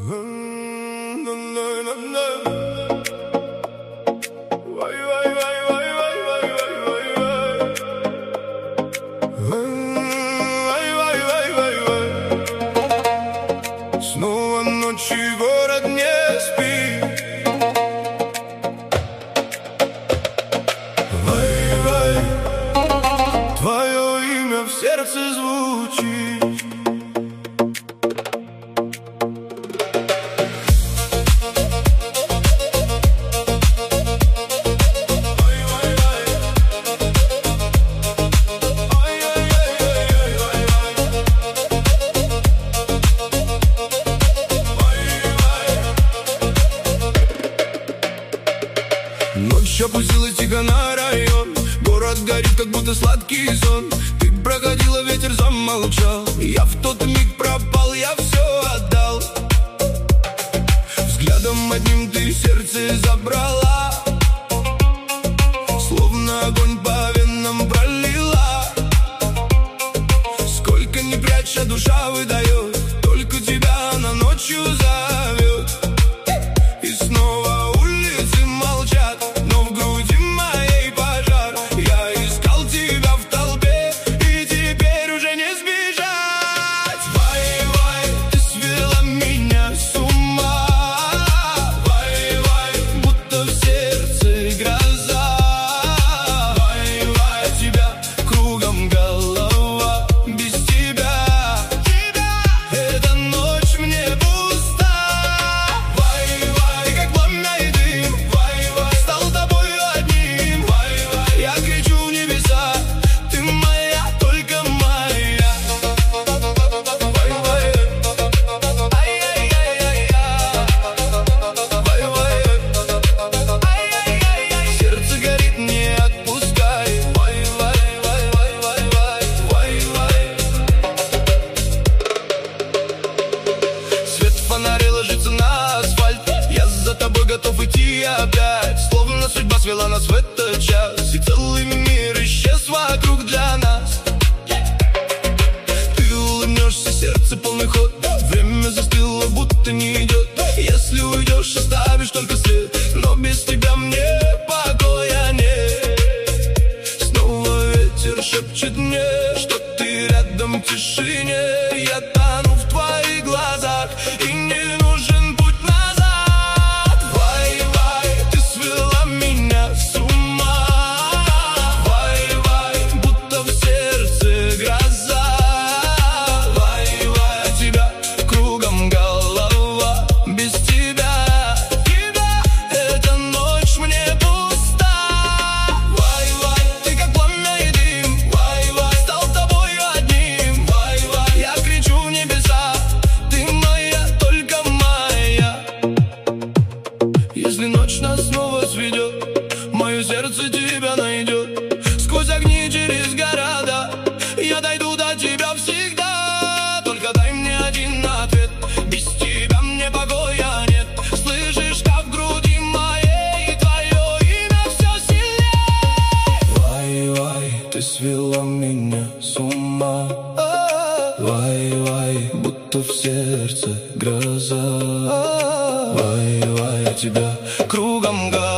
Снова ночи, город не спит. Вай-вай, твое имя в сердце звучит. Ночь опустилась тихо на район. Город горит, как будто сладкий сон. Ты проходила, ветер замолчал. Я в тот миг пропал, я все отдал. Взглядом одним ты сердце забрала, словно огонь по венам пролила. Сколько ни пряча, душа выдает, только тебя она ночью зовет. И снова улицы молчат, но в груди моей пожар. Я искал тебя в толпе, и теперь уже не сбежать. Вай-вай, ты свела меня с ума. Вай-вай, будто в сердце гроза. Вай-вай, тебя кругом голова. Без тебя эта ночь мне пуста. Вай-вай, ты как пламя и дым. Вай-вай, стал тобою одним. Вай-вай, я кричу в небеса. Ты моя, только моя. Вай-вай, ай-яй-яй-яй-я. Вай-вай, ай-яй-яй-яй. Сердце горит, не отпускай. Вай-вай, вай-вай-вай-вай. Вай-вай. Свет фонаря ложится на асфальт. Я за тобой готов идти опять. Словно судьба свела нас в этот час, и целый мир исчез вокруг для нас. Ты улыбнешься, сердце полный ход. Время застыло, будто не идет. Если уйдешь, оставишь только след. Но без тебя мне покоя нет. Снова ветер шепчет мне, что ты рядом в тишине. Я тону в твоих глазах, и не нужен путь назад. Вай-вай, ты свела меня с ума. Вай-вай, будто в сердце гроза. Вай-вай, тебя кругом голова. Без тебя эта ночь мне пуста. Вай-вай, ты как пламя и дым. Вай-вай, стал тобою одним. Вай-вай, я кричу в небеса. Ты моя, только моя. Если ночь нас снова сведет, мое сердце тебя найдет. Сквозь огни, через города, я дойду до тебя всегда. Только дай мне один ответ. Без тебя мне покоя нет. Слышишь, как в груди моей твое имя все сильнее. Вай-вай, ты свела меня с ума. Вай-вай, будто в сердце гроза. Вай-вай, тебя кругом голова.